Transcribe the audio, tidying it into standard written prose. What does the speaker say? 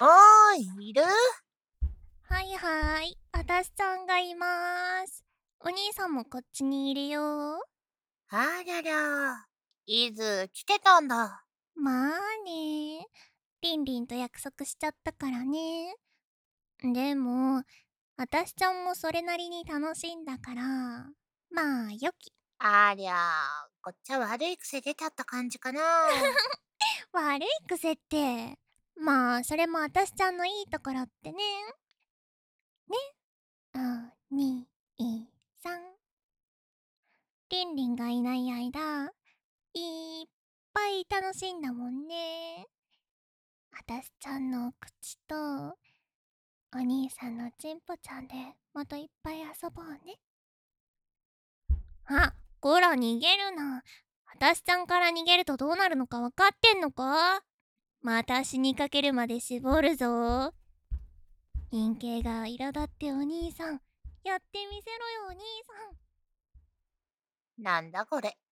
いる？ はいはい。あたしちゃんがいます。お兄さんもこっちにいるよ。 ありゃりゃ。いず来てたんだ。 まあね。リンリンと約束しちゃったからね。でも、あたしちゃんもそれなりに楽しんだから、まあよき。 ありゃ、こっちは悪い癖出ちゃった感じかな。 悪い癖って。まあ、それもあたしちゃんのいいところってね。ね。おにいさん。リンリンがいない間、いっぱい楽しんだもんね。あたしちゃんのお口と、お兄さんのちんぽちゃんでまたいっぱい遊ぼうね。あ、こら逃げるな。あたしちゃんから逃げるとどうなるのかわかってんのか？また死にかけるまで絞るぞ。陰茎が苛立ってお兄さん、やってみせろよお兄さん。 なんだこれ。